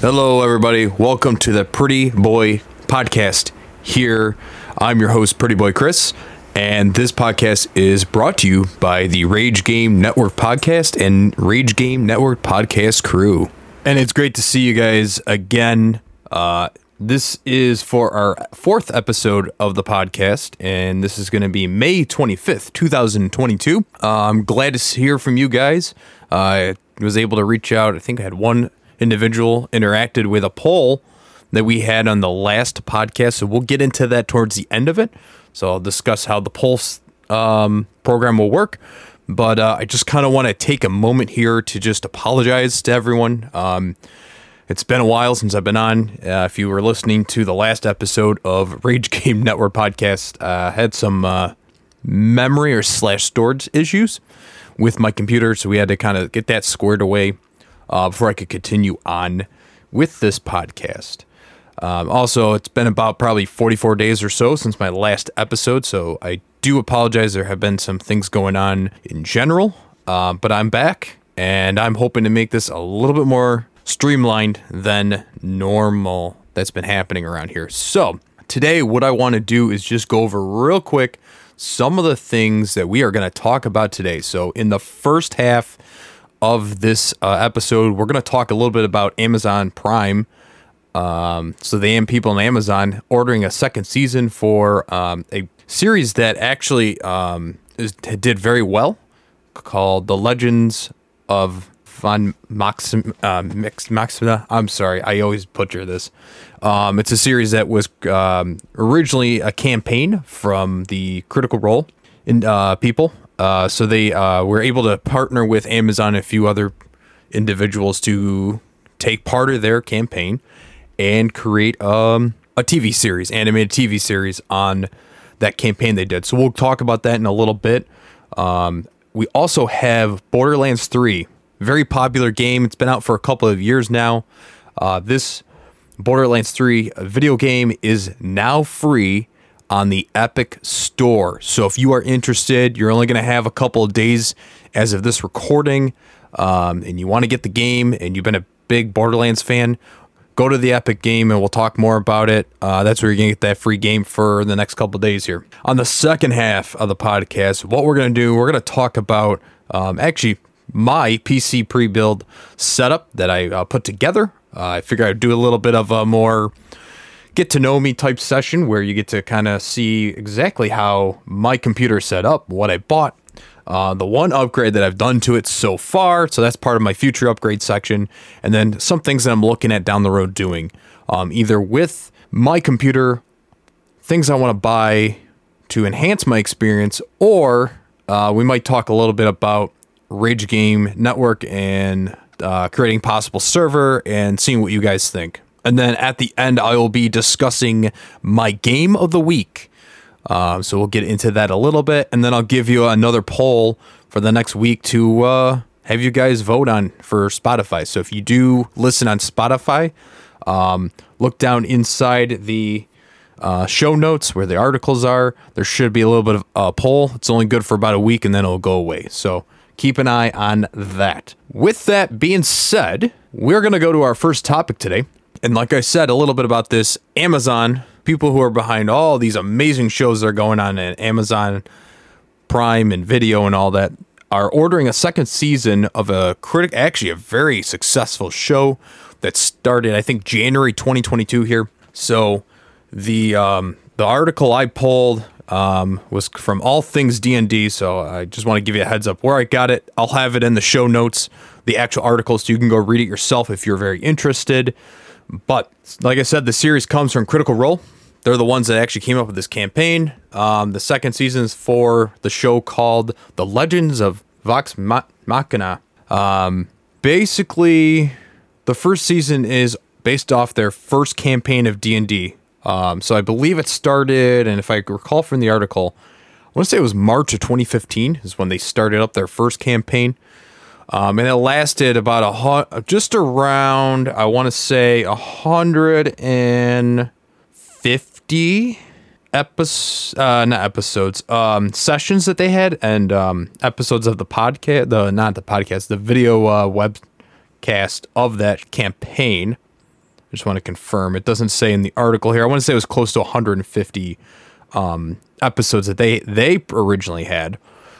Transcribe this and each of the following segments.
Hello, everybody. Welcome to the Pretty Boy Podcast. Here, I'm your host, Pretty Boy Chris, and this podcast is brought to you by the Rage Game Network Podcast and Rage Game Network Podcast crew. And it's great to see you guys again. This is for our fourth episode of the podcast, and this is going to be May 25th, 2022. I'm glad to hear from you guys. I was able to reach out. I think I had one individual interacted with a poll that we had on the last podcast, so we'll get into that towards the end of it. So I'll discuss how the Pulse program will work, but I just kind of want to take a moment here to just apologize to everyone. It's been a while since I've been on. If you were listening to the last episode of Rage Game Network Podcast, I had some memory or storage issues with my computer, so we had to kind of get that squared away before I could continue on with this podcast. Also, it's been about probably 44 days or so since my last episode, so I do apologize. There have been some things going on in general, but I'm back, and I'm hoping to make this a little bit more streamlined than normal that's been happening around here. So, today what I want to do is just go over real quick some of the things that we are going to talk about today. So, in the first half of this episode, we're going to talk a little bit about Amazon Prime. So the people on Amazon ordering a second season for a series that actually did very well, called The Legends of Von Maxima. I'm sorry, I always butcher this. It's a series that was originally a campaign from the Critical Role people. So they were able to partner with Amazon and a few other individuals to take part of their campaign and create a TV series, animated TV series on that campaign they did. So we'll talk about that in a little bit. We also have Borderlands 3, very popular game. It's been out for a couple of years now. This Borderlands 3 video game is now free on the Epic Store. So if you are interested, you're only going to have a couple of days as of this recording, and you want to get the game, and you've been a big Borderlands fan, go to the Epic game, and we'll talk more about it. That's where you're going to get that free game for the next couple of days here. On the second half of the podcast, what we're going to do, we're going to talk about actually my PC pre-build setup that I put together. I figure I'd do a little bit of a more get to know me type session where you get to kind of see exactly how my computer is set up, what I bought, the one upgrade that I've done to it so far. So that's part of my future upgrade section. And then some things that I'm looking at down the road doing, either with my computer, things I want to buy to enhance my experience, or we might talk a little bit about Rage Game Network and creating possible server and seeing what you guys think. And then at the end, I will be discussing my game of the week. So we'll get into that a little bit. And then I'll give you another poll for the next week to have you guys vote on for Spotify. So if you do listen on Spotify, look down inside the show notes where the articles are. There should be a little bit of a poll. It's only good for about a week, and then it'll go away. So keep an eye on that. With that being said, we're going to go to our first topic today. And like I said, a little bit about this, Amazon, people who are behind all these amazing shows that are going on in Amazon Prime and video and all that, are ordering a second season of actually a very successful show that started, I think, January 2022 here. So the article I pulled was from All Things D&D, so I just want to give you a heads up where I got it. I'll have it in the show notes, the actual article, so you can go read it yourself if you're very interested. But like I said, the series comes from Critical Role. They're the ones that actually came up with this campaign. The second season is for the show called The Legends of Vox Machina. Basically, the first season is based off their first campaign of D&D. So I believe it started, and if I recall from the article, I want to say it was March of 2015 is when they started up their first campaign. And it lasted about just around, I want to say, 150 sessions that they had, and episodes of the podcast, the video webcast of that campaign. I just want to confirm. It doesn't say in the article here. I want to say it was close to 150 episodes that they originally had.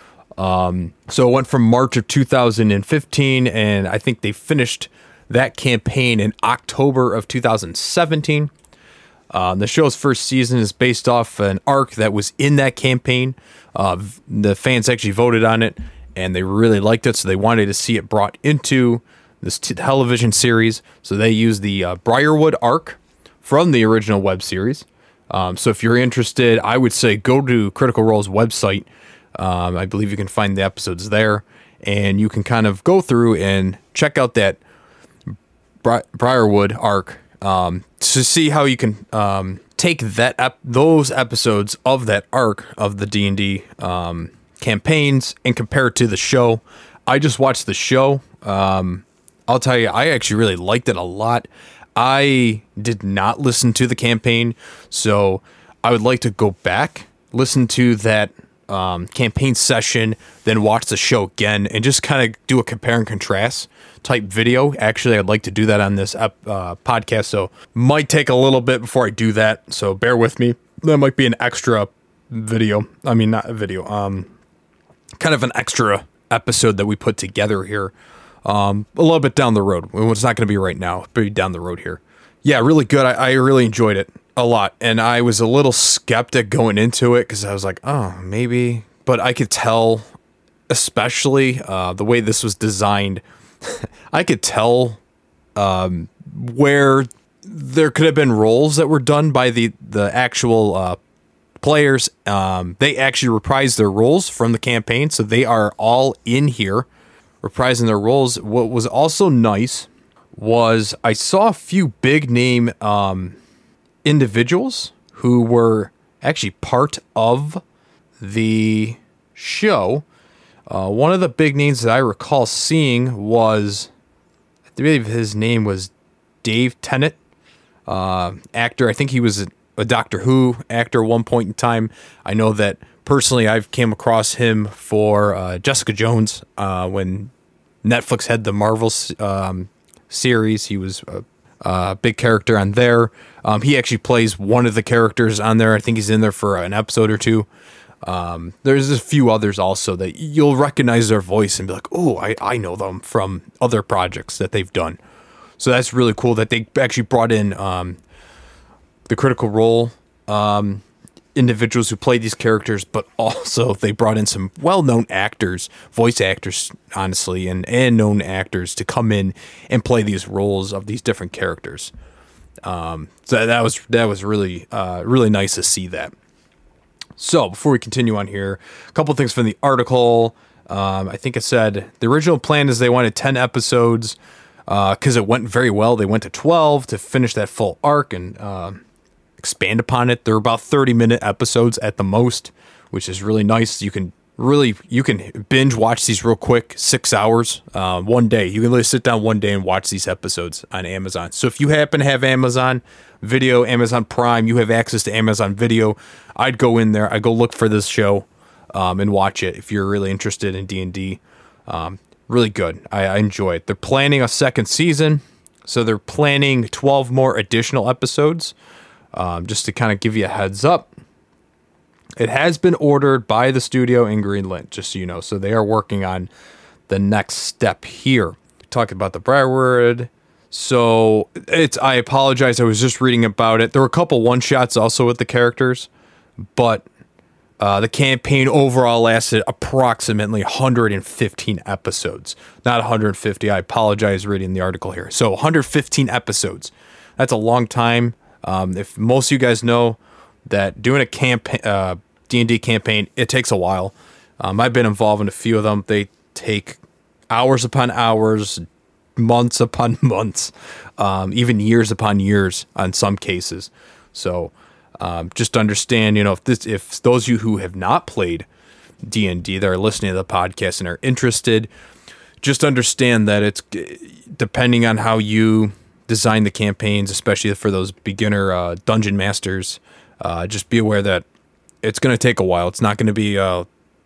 So it went from March of 2015, and I think they finished that campaign in October of 2017. The show's first season is based off an arc that was in that campaign. The fans actually voted on it, and they really liked it, so they wanted to see it brought into this television series. So they used the Briarwood arc from the original web series. So if you're interested, I would say go to Critical Role's website. I believe you can find the episodes there, and you can kind of go through and check out that Briarwood arc to see how you can take those episodes of that arc of the D&D campaigns and compare it to the show. I just watched the show. I'll tell you, I actually really liked it a lot. I did not listen to the campaign, so I would like to go back, listen to that campaign session, then watch the show again and just kind of do a compare and contrast type video. Actually, I'd like to do that on this podcast, so might take a little bit before I do that, so bear with me. That might be an extra video. I mean, not a video, kind of an extra episode that we put together here a little bit down the road. It's not going to be right now, but down the road here. Yeah, really good. I really enjoyed it a lot, and I was a little skeptic going into it because I was like, oh, maybe, but I could tell, especially the way this was designed, I could tell where there could have been roles that were done by the actual players. They actually reprised their roles from the campaign, so they are all in here reprising their roles. What was also nice was I saw a few big name individuals who were actually part of the show. One of the big names that I recall seeing was, I believe his name was Dave Tennant, actor. I think he was a Doctor Who actor at one point in time. I know that personally I've came across him for Jessica Jones when Netflix had the Marvel series. He was a big character on there. He actually plays one of the characters on there. I think he's in there for an episode or two. There's a few others also that you'll recognize their voice and be like, oh, I know them from other projects that they've done. So that's really cool that they actually brought in the Critical Role individuals who played these characters, but also they brought in some well-known actors, voice actors, honestly, and known actors to come in and play these roles of these different characters. So that was really really nice to see that. So before we continue on here, a couple things from the article. I think it said the original plan is they wanted 10 episodes because it went very well. They went to 12 to finish that full arc and expand upon it. They're about 30-minute episodes at the most, which is really nice. You can binge watch these real quick, 6 hours, one day. You can really sit down one day and watch these episodes on Amazon. So if you happen to have Amazon Video, Amazon Prime, you have access to Amazon Video, I'd go in there. I'd go look for this show and watch it if you're really interested in D&D. Really good. I enjoy it. They're planning a second season, so they're planning 12 more additional episodes. Just to kind of give you a heads up, it has been ordered by the studio in Greenland, just so you know. So they are working on the next step here. Talking about the Briarwood. So I apologize. I was just reading about it. There were a couple one-shots also with the characters, but the campaign overall lasted approximately 115 episodes. Not 150. I apologize reading the article here. So 115 episodes. That's a long time. If most of you guys know that doing a D&D campaign, it takes a while. I've been involved in a few of them. They take hours upon hours, months upon months, even years upon years on some cases. So just understand, if those of you who have not played D&D that are listening to the podcast and are interested, just understand that it's depending on how you design the campaigns, especially for those beginner dungeon masters. Just be aware that it's going to take a while. It's not going to be a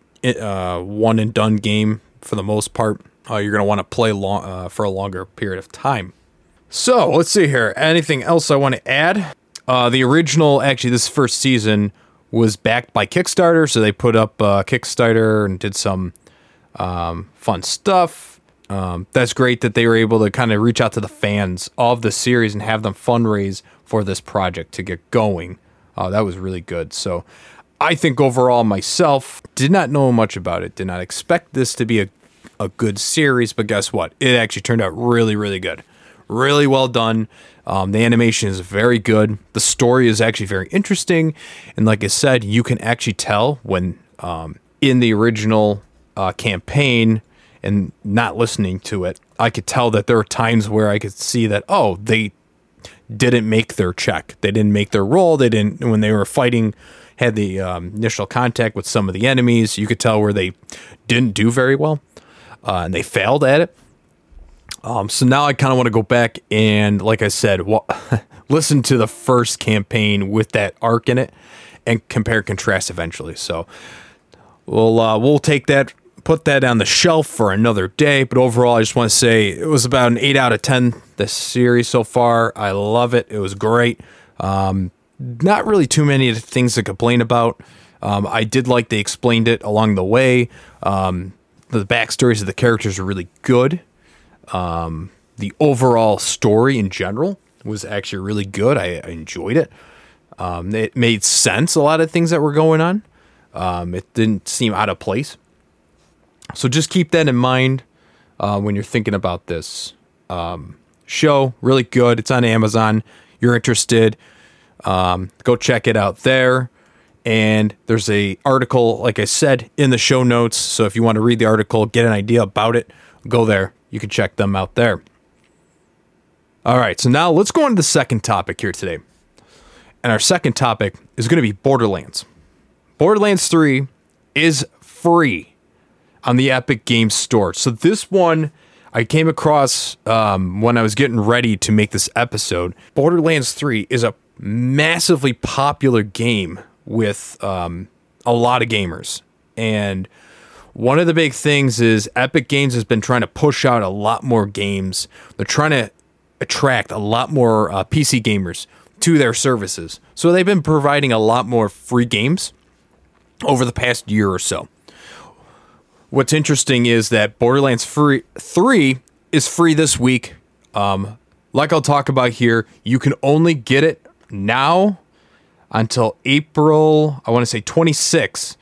one and done game for the most part. You're going to want to play for a longer period of time. So let's see here. Anything else I want to add? The original, actually, this first season was backed by Kickstarter, so they put up Kickstarter and did some fun stuff. That's great that they were able to kind of reach out to the fans of the series and have them fundraise for this project to get going. That was really good. So I think overall myself, did not know much about it, did not expect this to be a good series, but guess what? It actually turned out really, really good. Really well done. The animation is very good. The story is actually very interesting. And like I said, you can actually tell when in the original campaign and not listening to it, I could tell that there were times where I could see that, oh, they didn't make their check. They didn't make their roll. They didn't, when they were fighting, had the initial contact with some of the enemies, you could tell where they didn't do very well and they failed at it. So now I kind of want to go back and, like I said, listen to the first campaign with that arc in it and compare and contrast eventually. So we'll take that, put that on the shelf for another day. But overall, I just want to say it was about an 8 out of 10, this series so far. I love it. It was great. Not really too many things to complain about. I did like they explained it along the way. The backstories of the characters are really good. The overall story in general was actually really good. I enjoyed it. It made sense, a lot of things that were going on. It didn't seem out of place. So just keep that in mind when you're thinking about this show. Really good. It's on Amazon. You're interested, go check it out there. And there's a article, like I said, in the show notes. So if you want to read the article, get an idea about it, go there. You can check them out there. All right, so now let's go on to the second topic here today. And our second topic is going to be Borderlands. Borderlands 3 is free on the Epic Games Store. So this one I came across when I was getting ready to make this episode. Borderlands 3 is a massively popular game with a lot of gamers. And one of the big things is Epic Games has been trying to push out a lot more games. They're trying to attract a lot more PC gamers to their services. So they've been providing a lot more free games over the past year or so. What's interesting is that Borderlands 3 is free this week. Like I'll talk about here, you can only get it now until April, I want to say 26th.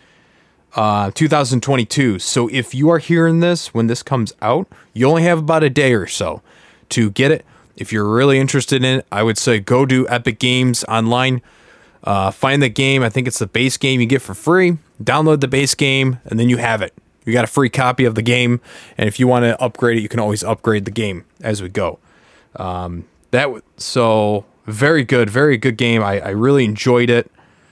2022. So if you are hearing this when this comes out, you only have about a day or so to get it. If you're really interested in it, I would say go to Epic Games online, find the game. I think it's the base game you get for free. Download the base game, and then you have it. You got a free copy of the game, and if you want to upgrade it, you can always upgrade the game as we go. So very good game. I really enjoyed it.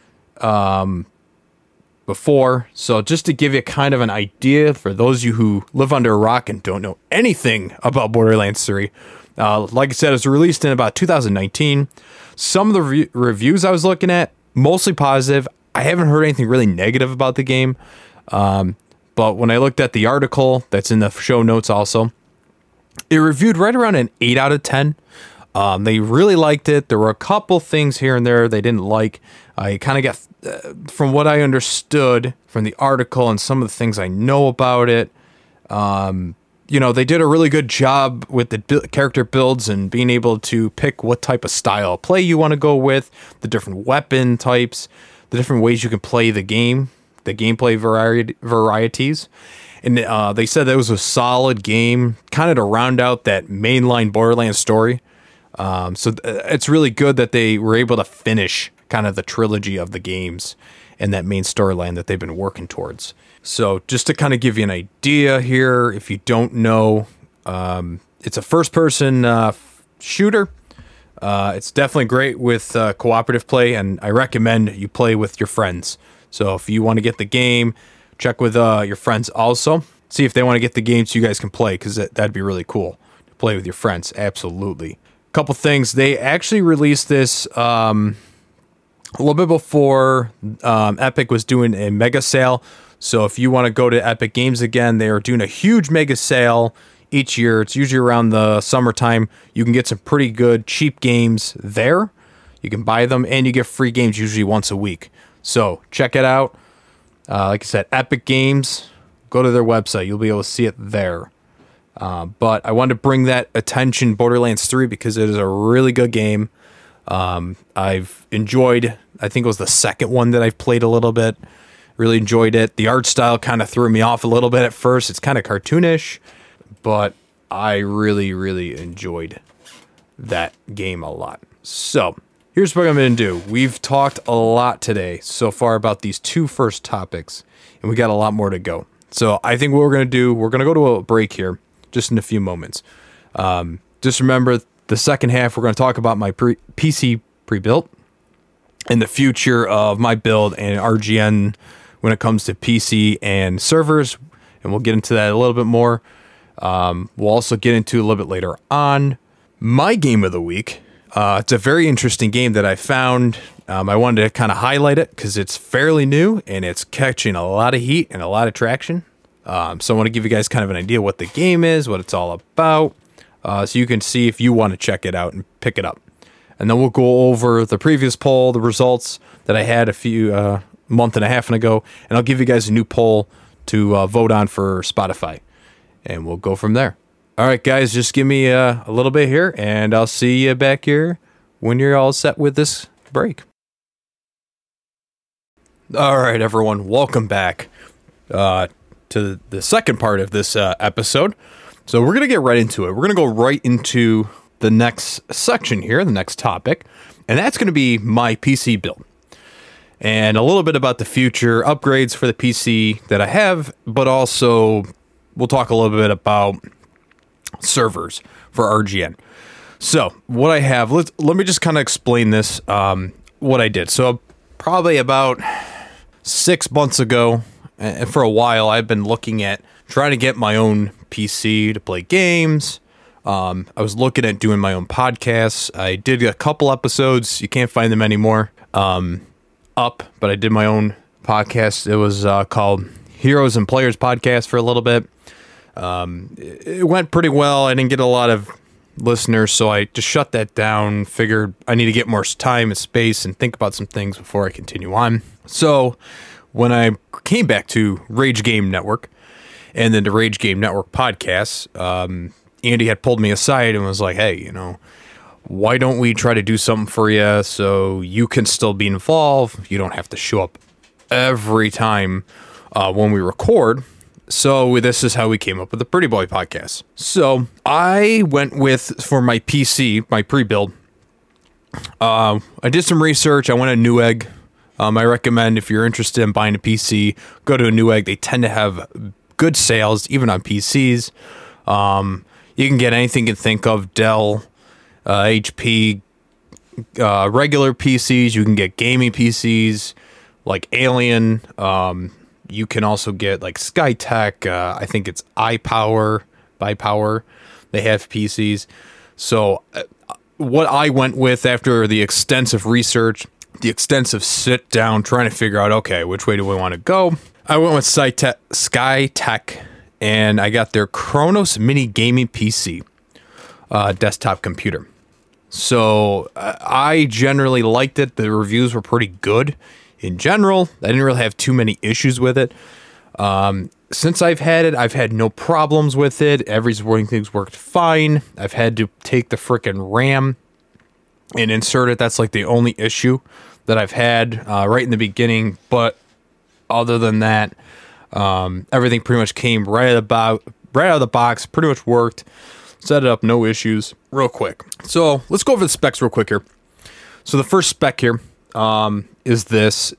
Before. So just to give you kind of an idea for those of you who live under a rock and don't know anything about Borderlands 3, like I said, it was released in about 2019. Some of the reviews I was looking at, mostly positive. I haven't heard anything really negative about the game. But when I looked at the article that's in the show notes also, it reviewed right around an 8 out of 10. They really liked it. There were a couple things here and there they didn't like. I kind of got, from what I understood from the article and some of the things I know about it, they did a really good job with the character builds and being able to pick what type of style of play you want to go with, the different weapon types, the different ways you can play the game, the gameplay varieties. And they said that it was a solid game, kind of to round out that mainline Borderlands story. So it's really good that they were able to finish kind of the trilogy of the games and that main storyline that they've been working towards. So just to kind of give you an idea here, if you don't know, it's a first-person shooter. It's definitely great with cooperative play, and I recommend you play with your friends. So if you want to get the game, check with your friends also. See if they want to get the game so you guys can play, because that'd be really cool to play with your friends. Absolutely. Couple things. They actually released this a little bit before Epic was doing a mega sale. So if you want to go to Epic Games again, they are doing a huge mega sale each year. It's usually around the summertime. You can get some pretty good cheap games there. You can buy them, and you get free games usually once a week. So check it out. Like I said, Epic Games. Go to their website. You'll be able to see it there. But I wanted to bring that attention, Borderlands 3, because it is a really good game. I've enjoyed, I think it was the second one that I've played a little bit. Really enjoyed it. The art style kind of threw me off a little bit at first. It's kind of cartoonish, but I really, really enjoyed that game a lot. So here's what I'm going to do. We've talked a lot today so far about these two first topics, and we got a lot more to go. So I think what we're going to do, we're going to go to a break here just in a few moments. Just remember, the second half, we're going to talk about my PC pre-built and the future of my build and RGN when it comes to PC and servers, and we'll get into that a little bit more. We'll also get into a little bit later on my game of the week. It's a very interesting game that I found. I wanted to kind of highlight it because it's fairly new and it's catching a lot of heat and a lot of traction. So I want to give you guys kind of an idea what the game is, what it's all about, so you can see if you want to check it out and pick it up. And then we'll go over the previous poll, the results that I had a few month and a half ago, and I'll give you guys a new poll to vote on for Spotify, and we'll go from there. All right, guys, just give me a little bit here, and I'll see you back here when you're all set with this break. All right, everyone, welcome back to the second part of this episode. So we're going to get right into it. We're going to go right into the next section here, the next topic, and that's going to be my PC build. And a little bit about the future upgrades for the PC that I have, but also we'll talk a little bit about servers for RGN. So what I have, let me just kind of explain this, what I did. So probably about 6 months ago, and for a while, I've been looking at trying to get my own PC to play games. I was looking at doing my own podcasts. I did a couple episodes. You can't find them anymore up, but I did my own podcast. It was called Heroes and Players Podcast for a little bit. It went pretty well. I didn't get a lot of listeners, so I just shut that down. Figured I need to get more time and space and think about some things before I continue on. So when I came back to Rage Game Network and then the Rage Game Network podcasts, Andy had pulled me aside and was like, hey, you know, why don't we try to do something for you so you can still be involved? You don't have to show up every time when we record. So this is how we came up with the Pretty Boy podcast. So I went with, for my PC, my pre-build, I did some research. I went to Newegg. I recommend, if you're interested in buying a PC, go to a Newegg. They tend to have good sales, even on PCs. You can get anything you can think of, Dell, HP, regular PCs. You can get gaming PCs like Alien. You can also get like Skytech. I think it's iPower, BiPower. They have PCs. So what I went with after the extensive research, the extensive sit down, trying to figure out, okay, which way do we want to go? I went with Skytech, and I got their Kronos Mini Gaming PC desktop computer. So I generally liked it. The reviews were pretty good in general. I didn't really have too many issues with it. Since I've had it, I've had no problems with it. Everything's worked fine. I've had to take the frickin' RAM and insert it. That's like the only issue that I've had right in the beginning. But other than that, everything pretty much came right out of the box. Pretty much worked. Set it up, no issues. Real quick. So let's go over the specs real quick here. So the first spec here is this.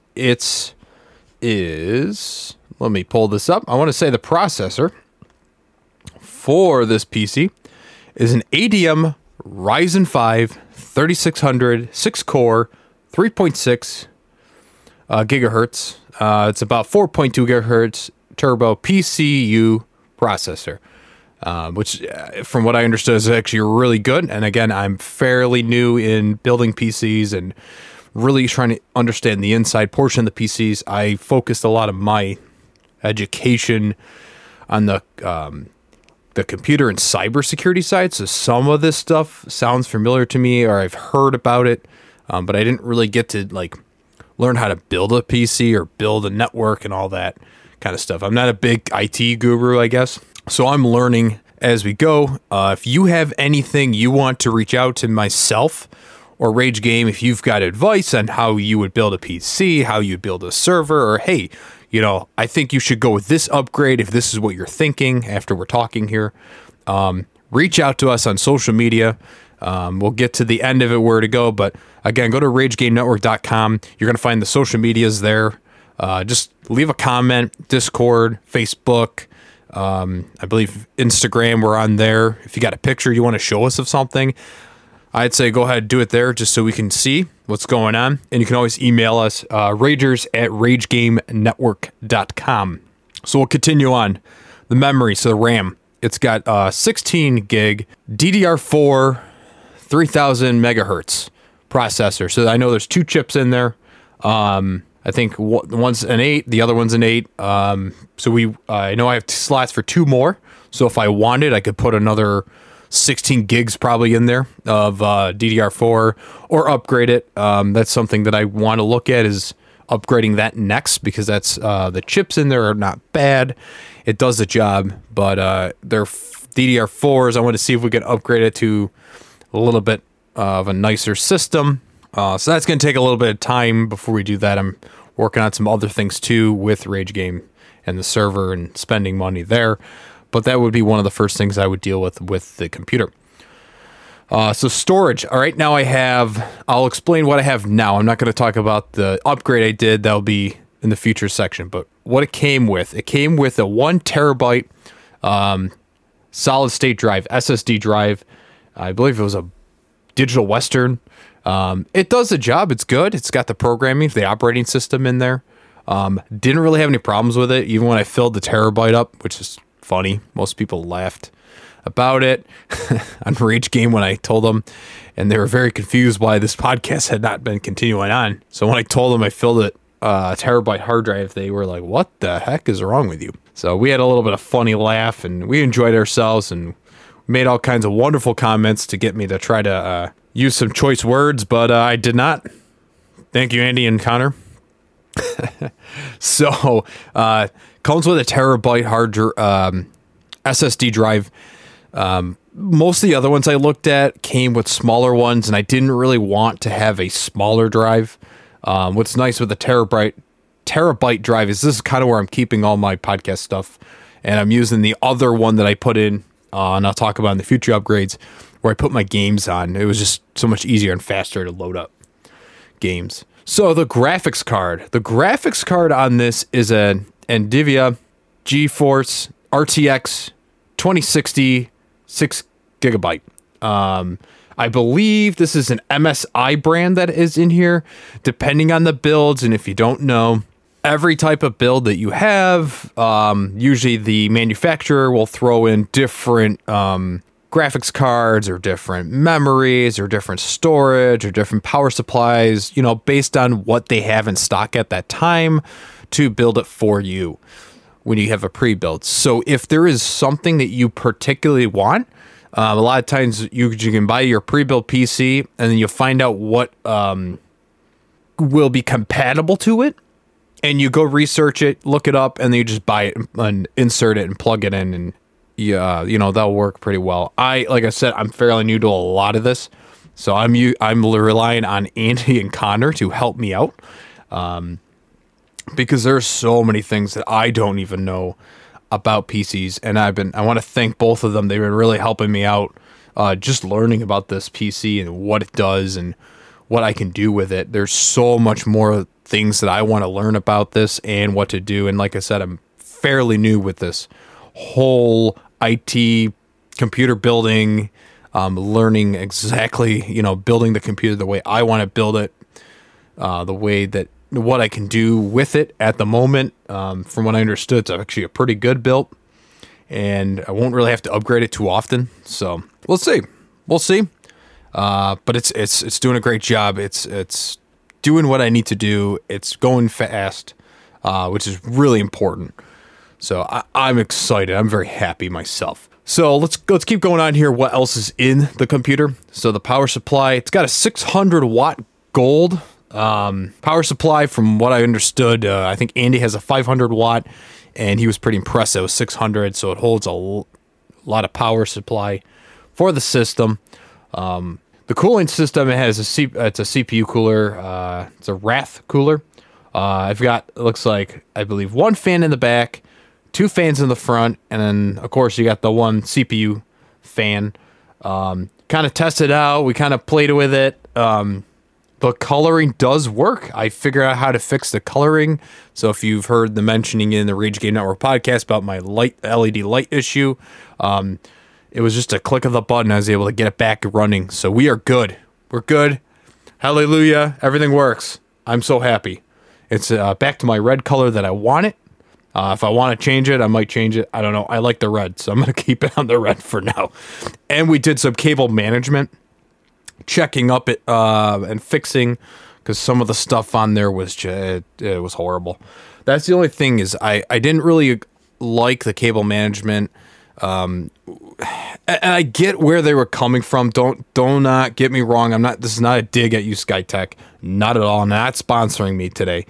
Let me pull this up. I want to say the processor for this PC is an ADM Ryzen 5 3600 6-core 3.6 gigahertz. It's about 4.2 gigahertz turbo PCU processor, which from what I understood is actually really good. And again, I'm fairly new in building PCs and really trying to understand the inside portion of the PCs. I focused a lot of my education on the the computer and cybersecurity side. So some of this stuff sounds familiar to me, or I've heard about it, but I didn't really get to like learn how to build a PC or build a network and all that kind of stuff. I'm not a big IT guru, I guess. So I'm learning as we go. If you have anything you want to reach out to myself or Rage Game, if you've got advice on how you would build a PC, how you build a server, or hey, you know, I think you should go with this upgrade if this is what you're thinking after we're talking here, reach out to us on social media. We'll get to the end of it where to go, but again, go to RageGameNetwork.com. You're going to find the social medias there. Just leave a comment, Discord, Facebook, I believe Instagram, we're on there. If you got a picture you want to show us of something, I'd say go ahead and do it there just so we can see what's going on. And you can always email us, ragers@RageGameNetwork.com. So we'll continue on. The memory, so the RAM. It's got 16 gig DDR4 3000 megahertz processor. So I know there's 2 chips in there. I think one's an 8, the other one's an 8. So I know I have slots for 2 more. So if I wanted, I could put another 16 gigs probably in there of DDR4 or upgrade it. That's something that I want to look at, is upgrading that next, because that's the chips in there are not bad. It does the job, but they're DDR4s. I want to see if we can upgrade it to a little bit of a nicer system. So that's going to take a little bit of time before we do that. I'm working on some other things too with Rage Game and the server and spending money there. But that would be one of the first things I would deal with the computer. So storage. All right, now I'll explain what I have now. I'm not going to talk about the upgrade I did. That'll be in the future section. But what it came with a 1 terabyte solid state drive, SSD drive. I believe it was a Digital Western. It does the job. It's good. It's got the programming, the operating system in there. Didn't really have any problems with it, even when I filled the terabyte up, which is funny. Most people laughed about it on Rage Game when I told them, and they were very confused why this podcast had not been continuing on. So when I told them I filled it a terabyte hard drive, they were like, "What the heck is wrong with you?" So we had a little bit of funny laugh, and we enjoyed ourselves, and made all kinds of wonderful comments to get me to try to use some choice words, but I did not. Thank you, Andy and Connor. So, comes with a terabyte SSD drive. Most of the other ones I looked at came with smaller ones, and I didn't really want to have a smaller drive. What's nice with the terabyte drive is this is kind of where I'm keeping all my podcast stuff, and I'm using the other one that I put in, and I'll talk about in the future upgrades, where I put my games on. It was just so much easier and faster to load up games. So the graphics card on this is an NVIDIA GeForce RTX 2060 6 gigabyte. I believe this is an MSI brand that is in here, depending on the builds. And if you don't know, every type of build that you have, usually the manufacturer will throw in different graphics cards or different memories or different storage or different power supplies, based on what they have in stock at that time to build it for you when you have a pre-build. So if there is something that you particularly want, a lot of times you can buy your pre-built PC and then you'll find out what will be compatible to it, and you go research it, look it up, and then you just buy it and insert it and plug it in, and yeah, that'll work pretty well. Like I said, I'm fairly new to a lot of this, so I'm relying on Andy and Connor to help me out, because there's so many things that I don't even know about PCs, and I want to thank both of them. They've been really helping me out, just learning about this PC and what it does and what I can do with it. There's so much more things that I want to learn about this and what to do, and like I said, I'm fairly new with this whole IT computer building, learning exactly, building the computer the way I want to build it, the way that what I can do with it at the moment. From what I understood, it's actually a pretty good build, and I won't really have to upgrade it too often. So we'll see. But it's doing a great job. It's doing what I need to do. It's going fast, which is really important. So I'm excited. I'm very happy myself. So let's keep going on here. What else is in the computer? So the power supply, it's got a 600 watt gold power supply. From what I understood, I think Andy has a 500 watt, and he was pretty impressed. It was 600, so it holds a lot of power supply for the system. The cooling system, it has it's a CPU cooler. It's a Wrath cooler. I've got, it looks like, I believe, one fan in the back, two fans in the front, and then, of course, you got the one CPU fan. Kind of tested out. We kind of played with it. The coloring does work. I figured out how to fix the coloring. So if you've heard the mentioning in the Rage Game Network podcast about my LED light issue, it was just a click of the button. I was able to get it back running. So we are good. We're good. Hallelujah. Everything works. I'm so happy. It's back to my red color that I want it. If I want to change it, I might change it. I don't know. I like the red, so I'm going to keep it on the red for now. And we did some cable management, checking up it and fixing, because some of the stuff on there was just, it was horrible. That's the only thing, is I didn't really like the cable management. And I get where they were coming from. Don't not get me wrong. This is not a dig at you, SkyTech. Not at all. Not sponsoring me today.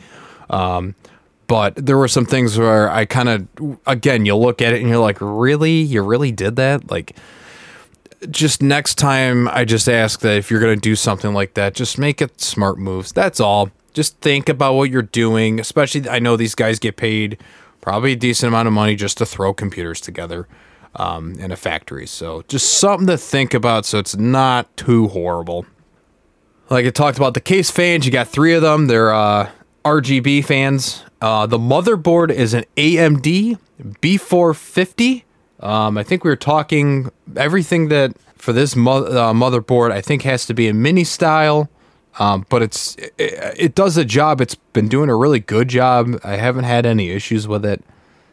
But there were some things where I kind of, again, you look at it and you're like, really? You really did that? Like, just next time, I just ask that if you're going to do something like that, just make it smart moves. That's all. Just think about what you're doing. Especially, I know these guys get paid probably a decent amount of money just to throw computers together in a factory. So just something to think about, so it's not too horrible. Like I talked about, the case fans, you got 3 of them. They're RGB fans. The motherboard is an AMD B450. I think we were talking everything that for this motherboard, I think has to be a mini style. But it does the job. It's been doing a really good job. I haven't had any issues with it.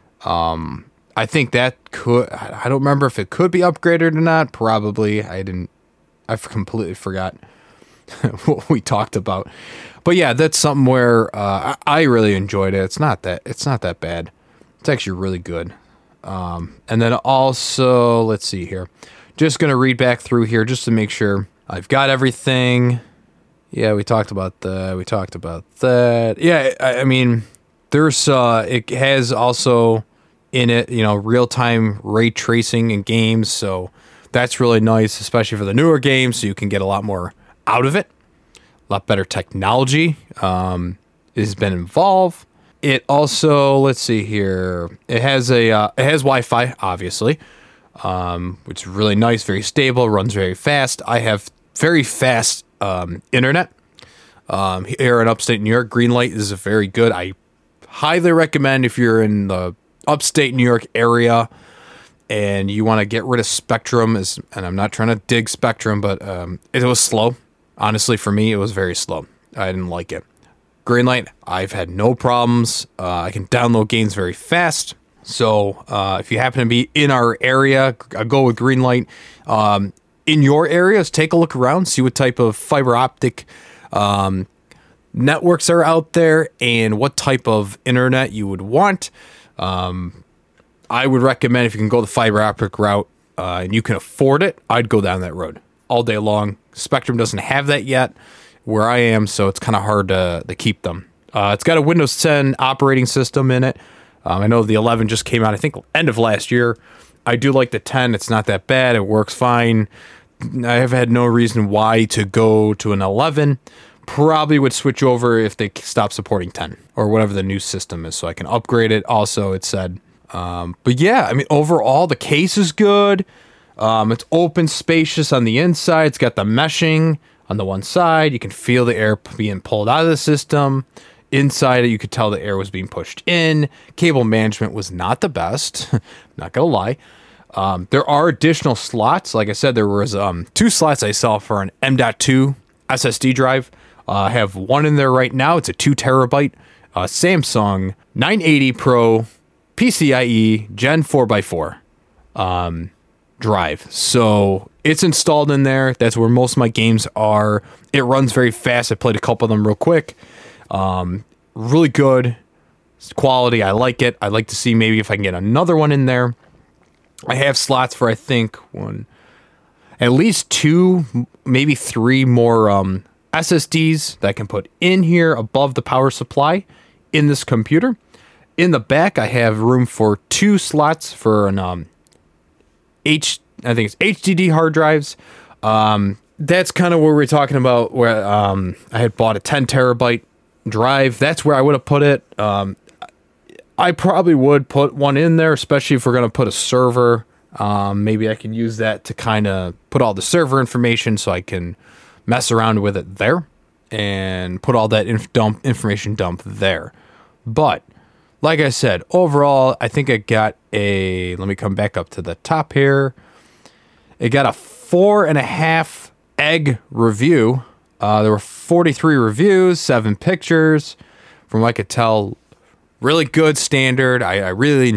I think that I don't remember if it could be upgraded or not. Probably. I completely forgot what we talked about. But yeah, that's something where I really enjoyed it. It's not that bad. It's actually really good. And then also, let's see here. Just going to read back through here just to make sure I've got everything. Yeah, we talked about that. Yeah, I mean, there's it has also in it, real-time ray tracing in games, so that's really nice, especially for the newer games, so you can get a lot more out of it. A lot better technology has been involved. It also, let's see here, it has Wi-Fi, obviously, which is really nice, very stable, runs very fast. I have very fast internet here in upstate New York. Greenlight is very good. I highly recommend, if you're in the upstate New York area and you want to get rid of Spectrum, and I'm not trying to dig Spectrum, but it was slow. Honestly, for me, it was very slow. I didn't like it. Greenlight, I've had no problems. I can download games very fast. So if you happen to be in our area, go with Greenlight. In your areas, take a look around, see what type of fiber optic networks are out there and what type of internet you would want. I would recommend, if you can go the fiber optic route and you can afford it, I'd go down that road all day long. Spectrum doesn't have that yet where I am, so it's kind of hard to keep them. It's got a Windows 10 operating system in it. I know the 11 just came out, I think, end of last year. I do like the 10. It's not that bad. It works fine. I have had no reason why to go to an 11. Probably would switch over if they stop supporting 10 or whatever the new system is, so I can upgrade it. Also, it said. But yeah, I mean, overall, the case is good. It's open, spacious on the inside. It's got the meshing on the one side. You can feel the air being pulled out of the system. Inside it, you could tell the air was being pushed in. Cable management was not the best. Not gonna lie. There are additional slots. Like I said, there was 2 slots I saw for an M.2 SSD drive. I have one in there right now. It's a 2 terabyte Samsung 980 Pro PCIe Gen 4x4 drive. So it's installed in there. That's where most of my games are. It runs very fast. I played a couple of them real quick. Really good quality. I like it. I'd like to see maybe if I can get another one in there. I have slots for, I think, at least 2, maybe 3 more SSDs that I can put in here above the power supply in this computer. In the back, I have room for 2 slots for an I think it's HDD hard drives. That's kind of where we're talking about, where I had bought a 10 terabyte drive. That's where I would have put it. I probably would put one in there, especially if we're going to put a server. Maybe I can use that to kind of put all the server information so I can mess around with it there and put all that information dump there. But like I said, overall, I think I got let me come back up to the top here. It got a 4.5 egg review. There were 43 reviews, 7 pictures. From what I could tell, really good standard. I really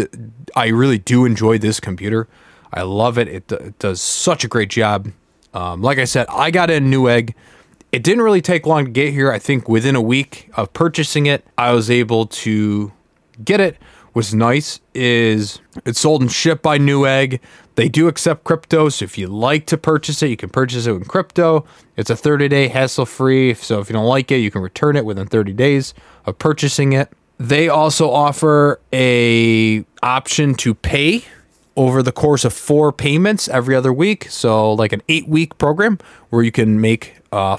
do enjoy this computer. I love it. It does such a great job. Like I said, I got a Newegg. It didn't really take long to get here. I think within a week of purchasing it, I was able to get it. What's nice is it's sold and shipped by Newegg. They do accept crypto, so if you like to purchase it, you can purchase it in crypto. It's a 30-day hassle-free, so if you don't like it, you can return it within 30 days of purchasing it. They also offer a option to pay over the course of 4 payments every other week. So like an 8-week program where you can make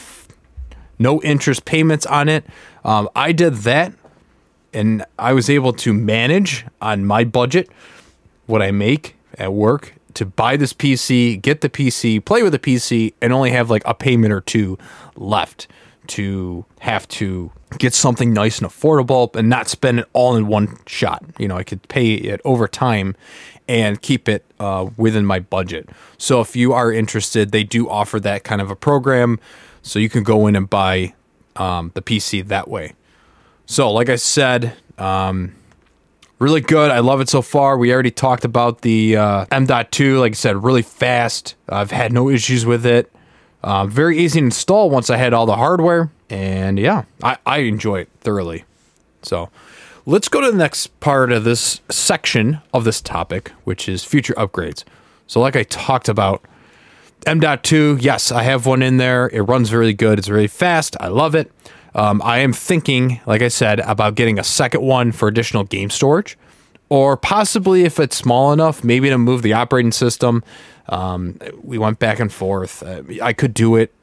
no interest payments on it. I did that, and I was able to manage on my budget what I make at work to buy this PC, get the PC, play with the PC, and only have like a payment or 2 left to have to get something nice and affordable and not spend it all in one shot. You know, I could pay it over time and keep it within my budget. So if you are interested, they do offer that kind of a program, so you can go in and buy the PC that way. So like I said, really good. I love it so far. We already talked about the M.2. Like I said, really fast. I've had no issues with it. Very easy to install once I had all the hardware. And yeah, I enjoy it thoroughly. So let's go to the next part of this section of this topic, which is future upgrades. So like I talked about, M.2, yes, I have one in there. It runs really good. It's really fast. I love it. I am thinking, like I said, about getting a second one for additional game storage, or possibly if it's small enough, maybe to move the operating system. We went back and forth. I could do it.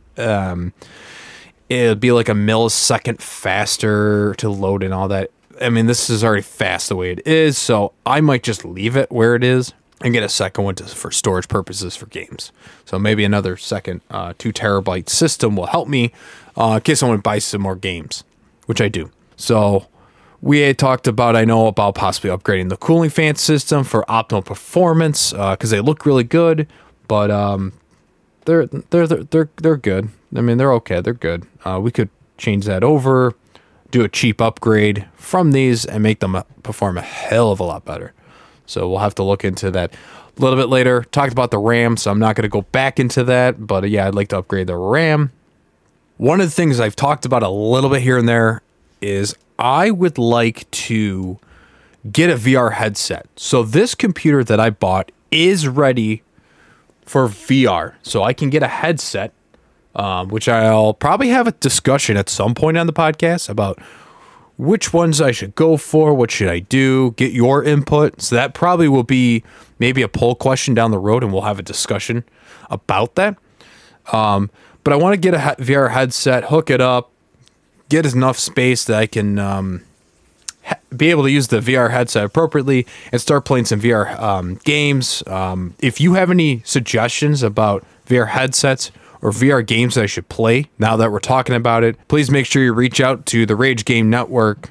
It'd be like a millisecond faster to load and all that. I mean, this is already fast the way it is, so I might just leave it where it is and get a second one for storage purposes for games. So maybe another second 2 terabyte system will help me in case I want to buy some more games, which I do. So we had talked about, I know about possibly upgrading the cooling fan system for optimal performance because they look really good, but they're good. I mean, they're okay. They're good. We could change that over, do a cheap upgrade from these, and make them perform a hell of a lot better. So we'll have to look into that a little bit later. Talked about the RAM, so I'm not going to go back into that. But yeah, I'd like to upgrade the RAM. One of the things I've talked about a little bit here and there is I would like to get a VR headset. So this computer that I bought is ready for VR. So I can get a headset, which I'll probably have a discussion at some point on the podcast about which ones I should go for, what should I do, get your input. So that probably will be maybe a poll question down the road, and we'll have a discussion about that. But I want to get a VR headset, hook it up, get enough space that I can be able to use the VR headset appropriately and start playing some VR games. If you have any suggestions about VR headsets or VR games that I should play now that we're talking about it, please make sure you reach out to the Rage Game Network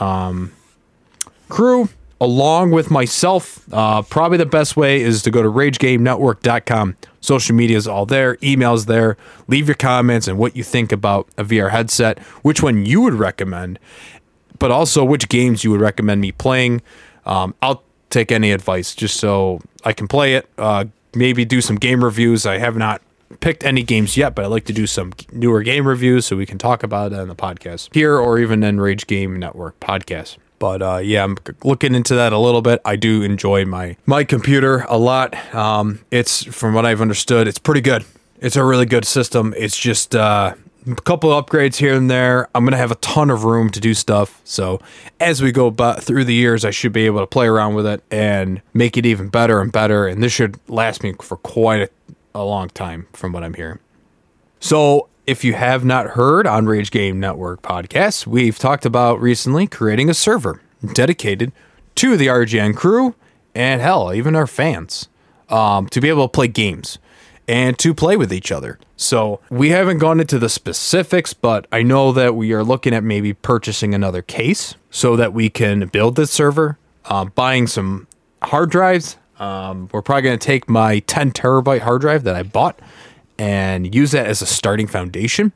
crew along with myself. Probably the best way is to go to RageGameNetwork.com. Social media is all there. Emails there. Leave your comments and what you think about a VR headset, which one you would recommend, but also which games you would recommend me playing. I'll take any advice just so I can play it. Maybe do some game reviews. I have not picked any games yet, but I'd like to do some newer game reviews so we can talk about it on the podcast here or even in Rage Game Network podcast. But yeah, I'm looking into that a little bit. I do enjoy my computer a lot. It's, from what I've understood, it's pretty good. It's a really good system. It's just a couple of upgrades here and there. I'm going to have a ton of room to do stuff. So as we go through the years, I should be able to play around with it and make it even better and better. And this should last me for quite a long time from what I'm hearing. So if you have not heard on Rage Game Network podcasts, we've talked about recently creating a server dedicated to the RGN crew and hell, even our fans, to be able to play games and to play with each other. So we haven't gone into the specifics, but I know that we are looking at maybe purchasing another case so that we can build this server, buying some hard drives. We're probably going to take my 10 terabyte hard drive that I bought and use that as a starting foundation.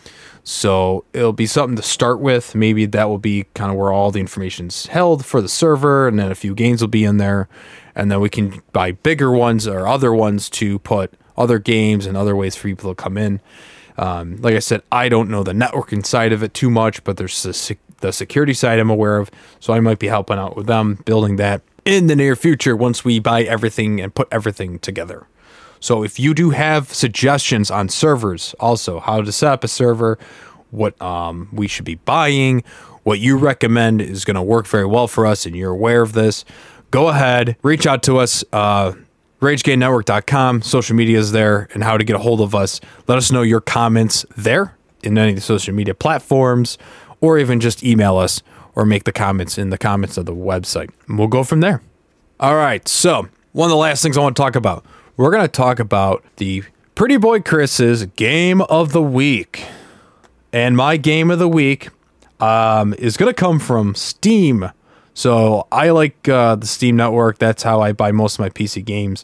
So it'll be something to start with. Maybe that will be kind of where all the information's held for the server, and then a few games will be in there. And then we can buy bigger ones or other ones to put other games and other ways for people to come in. Like I said, I don't know the networking side of it too much, but there's the security side I'm aware of. So I might be helping out with them building that in the near future once we buy everything and put everything together. So if you do have suggestions on servers, also how to set up a server, what we should be buying, what you recommend is going to work very well for us, and you're aware of this, go ahead, reach out to us, RageGameNetwork.com, social media is there, and how to get a hold of us. Let us know your comments there in any of the social media platforms, or even just email us or make the comments in the comments of the website. And we'll go from there. All right, so one of the last things I want to talk about, we're going to talk about the Pretty Boy Chris's Game of the Week. And my Game of the Week is going to come from Steam. So I like the Steam network. That's how I buy most of my PC games.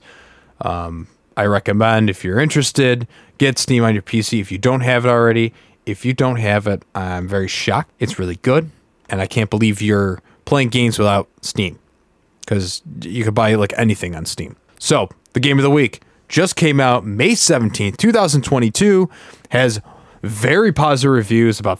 I recommend, if you're interested, get Steam on your PC if you don't have it already. If you don't have it, I'm very shocked. It's really good. And I can't believe you're playing games without Steam, because you could buy like anything on Steam. So the Game of the Week just came out May 17th, 2022, has very positive reviews, about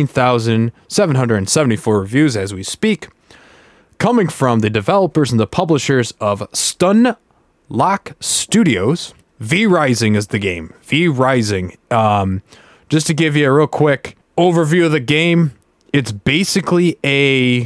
13,774 reviews as we speak, coming from the developers and the publishers of Stunlock Studios. V Rising is the game. V Rising. Just to give you a real quick overview of the game, it's basically a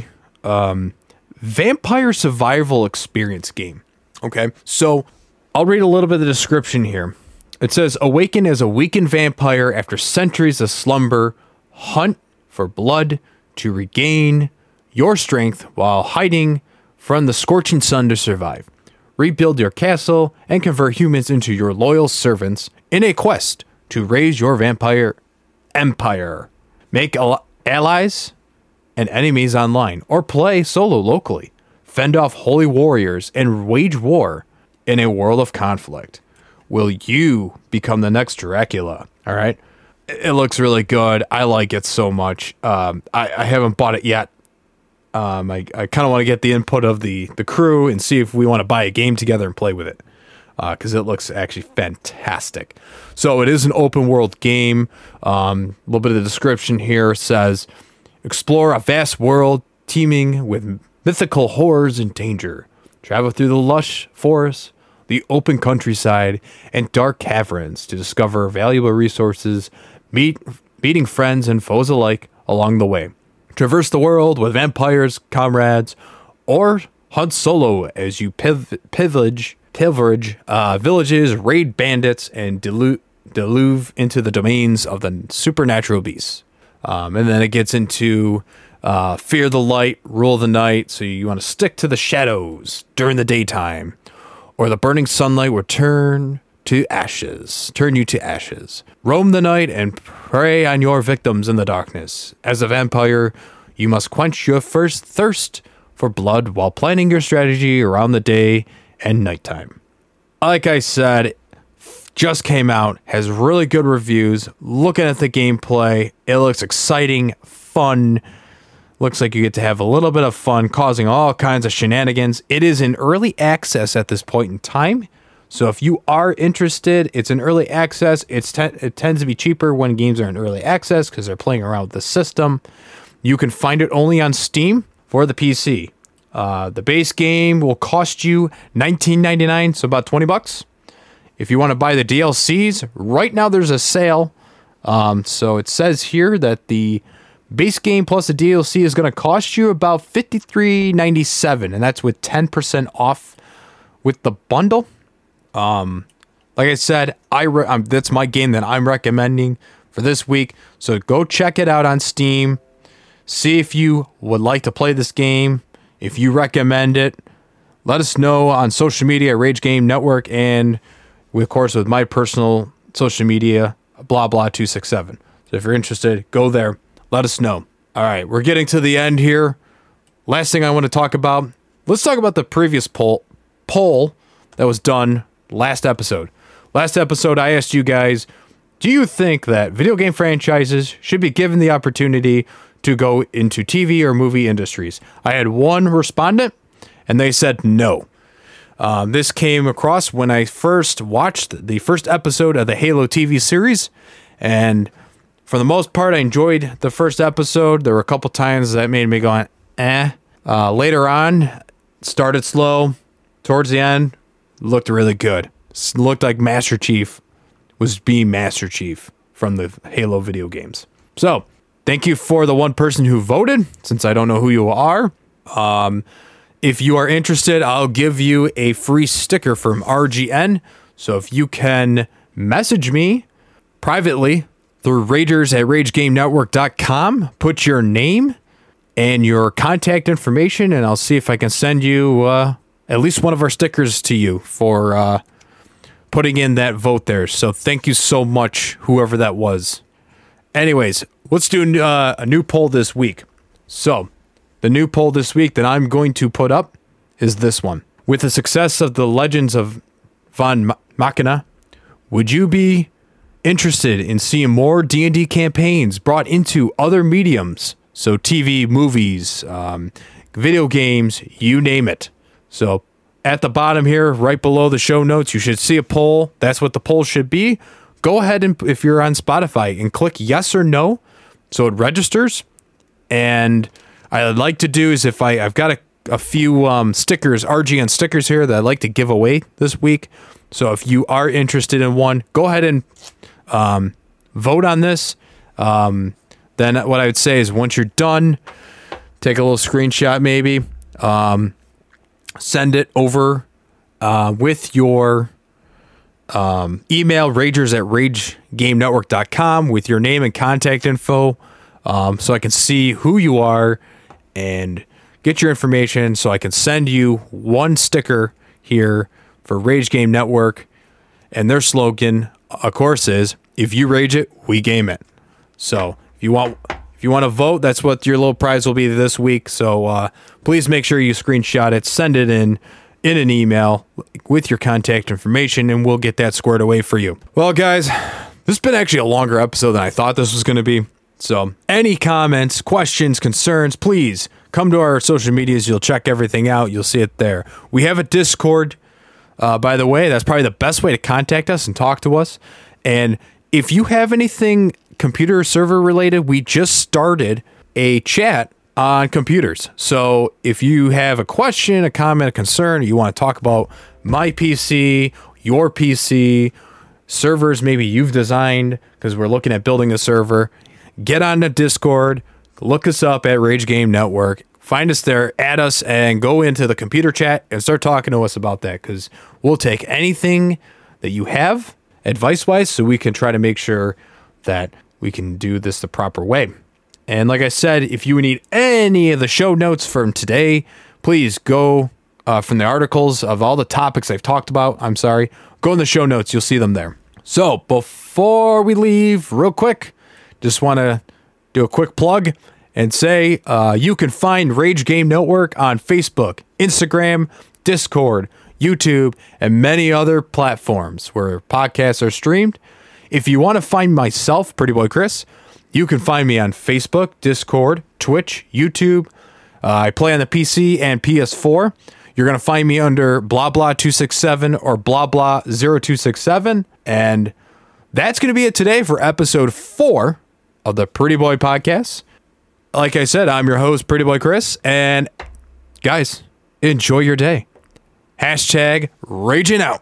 vampire survival experience game. Okay, so I'll read a little bit of the description here. It says, awaken as a weakened vampire after centuries of slumber, hunt for blood to regain your strength while hiding from the scorching sun to survive. Rebuild your castle and convert humans into your loyal servants in a quest to raise your vampire empire. Make allies and enemies online, or play solo locally. Fend off holy warriors and wage war in a world of conflict. Will you become the next Dracula? All right. It looks really good. I like it so much. I haven't bought it yet. I kind of want to get the input of the crew and see if we want to buy a game together and play with it, because it looks actually fantastic. So it is an open world game. A little bit of the description here says, explore a vast world teeming with mythical horrors and danger. Travel through the lush forests, the open countryside, and dark caverns to discover valuable resources, meeting friends and foes alike along the way. Traverse the world with vampires, comrades, or hunt solo as you pillage villages, raid bandits, and deluge into the domains of the supernatural beasts. And then it gets into fear the light, rule the night. So you want to stick to the shadows during the daytime, or the burning sunlight will turn you to ashes. Roam the night and prey on your victims in the darkness. As a vampire, you must quench your first thirst for blood while planning your strategy around the day and nighttime. Like I said, just came out, has really good reviews. Looking at the gameplay, it looks exciting, fun. Looks like you get to have a little bit of fun, causing all kinds of shenanigans. It is in early access at this point in time. So if you are interested, it's in early access. It tends to be cheaper when games are in early access because they're playing around with the system. You can find it only on Steam. for the PC. The base game will cost you $19.99, so about $20. If you want to buy the DLCs, right now there's a sale. So it says here that the base game plus the DLC is going to cost you about $53.97, and that's with 10% off with the bundle. Like I said, that's my game that I'm recommending for this week. So go check it out on Steam. See if you would like to play this game. If you recommend it, let us know on social media at Rage Game Network, and of course with my personal social media, blah267. So if you're interested, go there. Let us know. All right, we're getting to the end here. Last thing I want to talk about. Let's talk about the previous poll that was done last episode. Last episode, I asked you guys, do you think that video game franchises should be given the opportunity to go into TV or movie industries? I had one respondent, and they said no. This came across when I first watched the first episode of the Halo TV series, and for the most part, I enjoyed the first episode. There were a couple times that made me go, eh. Later on, started slow. Towards the end, looked really good. Looked like Master Chief was being Master Chief from the Halo video games. So, thank you for the one person who voted, since I don't know who you are. If you are interested, I'll give you a free sticker from RGN. So if you can message me privately through ragers@ragegamenetwork.com, put your name and your contact information, and I'll see if I can send you at least one of our stickers to you for putting in that vote there. So thank you so much, whoever that was. Anyways, let's do a new poll this week. So the new poll this week that I'm going to put up is this one. With the success of the Legends of Von Machina, would you be interested in seeing more D&D campaigns brought into other mediums? So TV, movies, video games, you name it. So at the bottom here, right below the show notes, you should see a poll. That's what the poll should be. Go ahead and, if you're on Spotify, and click yes or no, so it registers. And I'd like to do is if I've got a few stickers, RGN stickers here that I'd like to give away this week. So if you are interested in one, go ahead and vote on this. Then what I would say is once you're done, take a little screenshot maybe, send it over with your email, ragers@ragegamenetwork.com, with your name and contact info, so I can see who you are and get your information so I can send you one sticker here for Rage Game Network. And their slogan, of course, is if you rage it, we game it. So if you want to vote, that's what your little prize will be this week. So please make sure you screenshot it, send it in an email with your contact information, and we'll get that squared away for you. Well, guys, this has been actually a longer episode than I thought this was going to be. So any comments, questions, concerns, please come to our social medias. You'll check everything out. You'll see it there. We have a Discord, by the way. That's probably the best way to contact us and talk to us. And if you have anything computer server related, we just started a chat on computers. So if you have a question, a comment, a concern, you want to talk about my PC, your PC, servers maybe you've designed, because we're looking at building a server, get on the Discord, look us up at Rage Game Network, find us there, add us, and go into the computer chat and start talking to us about that, because we'll take anything that you have advice-wise so we can try to make sure that we can do this the proper way. And like I said, if you need any of the show notes from today, please go from the articles of all the topics I've talked about. Go in the show notes. You'll see them there. So before we leave, real quick, just want to do a quick plug and say you can find Rage Game Network on Facebook, Instagram, Discord, YouTube, and many other platforms where podcasts are streamed. If you want to find myself, Pretty Boy Chris, you can find me on Facebook, Discord, Twitch, YouTube. I play on the PC and PS4. You're going to find me under BlahBlah267 or BlahBlah0267. And that's going to be it today for episode 4 of the Pretty Boy Podcast. like I said, I'm your host, Pretty Boy Chris, and guys, enjoy your day. Hashtag raging out.